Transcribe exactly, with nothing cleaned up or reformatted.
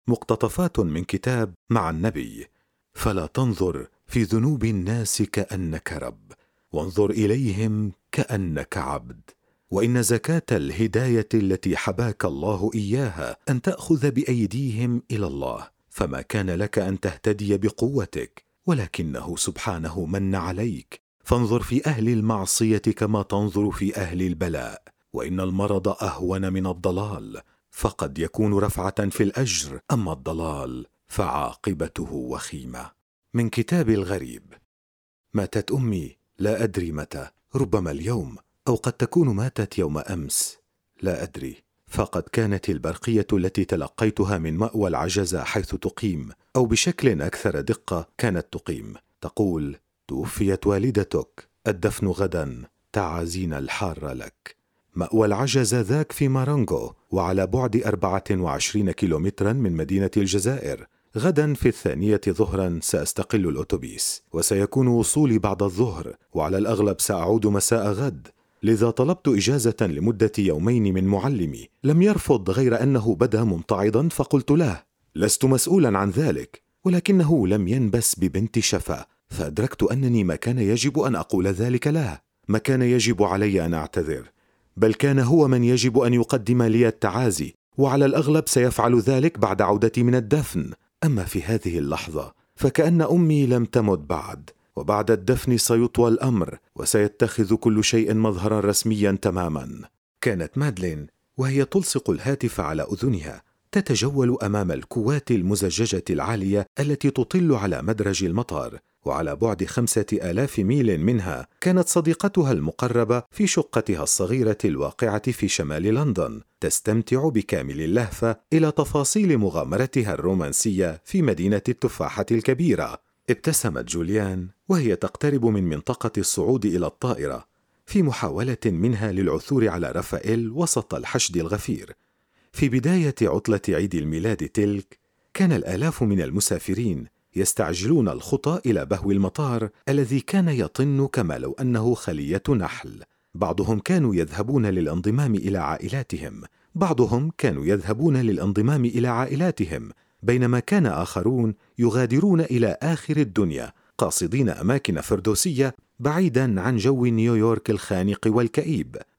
مقتطفات من كتاب مع النبي. فلا تنظر في ذنوب الناس كأنك رب، وانظر إليهم كأنك عبد. وإن زكاة الهداية التي حباك الله إياها أن تأخذ بأيديهم إلى الله، فما كان لك أن تهتدي بقوتك، ولكنه سبحانه من عليك. فانظر في أهل المعصية كما تنظر في أهل البلاء، وإن المرض أهون من الضلال، فقد يكون رفعة في الأجر، أما الضلال فعاقبته وخيمة. من كتاب الغريب. ماتت أمي، لا أدري متى، ربما اليوم، أو قد تكون ماتت يوم أمس، لا أدري. فقد كانت البرقية التي تلقيتها من مأوى العجزة حيث تقيم، أو بشكل أكثر دقة كانت تقيم، تقول: توفيت والدتك، الدفن غدا، تعازينا الحارة لك. مأوى العجزة ذاك في مارانغو، وعلى بعد أربعة وعشرين كيلومترا من مدينة الجزائر. غدا في الثانية ظهرا سأستقل الأتوبيس، وسيكون وصولي بعد الظهر، وعلى الأغلب سأعود مساء غد. لذا طلبت إجازة لمدة يومين من معلمي، لم يرفض، غير أنه بدا ممتعضا، فقلت له: لست مسؤولا عن ذلك. ولكنه لم ينبس ببنت شفا، فأدركت أنني ما كان يجب أن أقول ذلك له، ما كان يجب علي أن أعتذر، بل كان هو من يجب أن يقدم لي التعازي، وعلى الأغلب سيفعل ذلك بعد عودتي من الدفن. أما في هذه اللحظة فكأن أمي لم تمت بعد، وبعد الدفن سيطوى الأمر، وسيتخذ كل شيء مظهرا رسميا تماما. كانت مادلين وهي تلصق الهاتف على أذنها تتجول أمام الكوات المزججة العالية التي تطل على مدرج المطار، وعلى بعد خمسة آلاف ميل منها كانت صديقتها المقربة في شقتها الصغيرة الواقعة في شمال لندن، تستمتع بكامل اللهفة إلى تفاصيل مغامرتها الرومانسية في مدينة التفاحة الكبيرة. ابتسمت جوليان وهي تقترب من منطقة الصعود إلى الطائرة، في محاولة منها للعثور على رافائيل وسط الحشد الغفير. في بداية عطلة عيد الميلاد تلك، كان الآلاف من المسافرين يستعجلون الخطى إلى بهو المطار الذي كان يطن كما لو أنه خلية نحل. بعضهم كانوا يذهبون للانضمام إلى عائلاتهم، بعضهم كانوا يذهبون للانضمام إلى عائلاتهم، بينما كان آخرون يغادرون إلى آخر الدنيا قاصدين أماكن فردوسية بعيدا عن جو نيويورك الخانق والكئيب.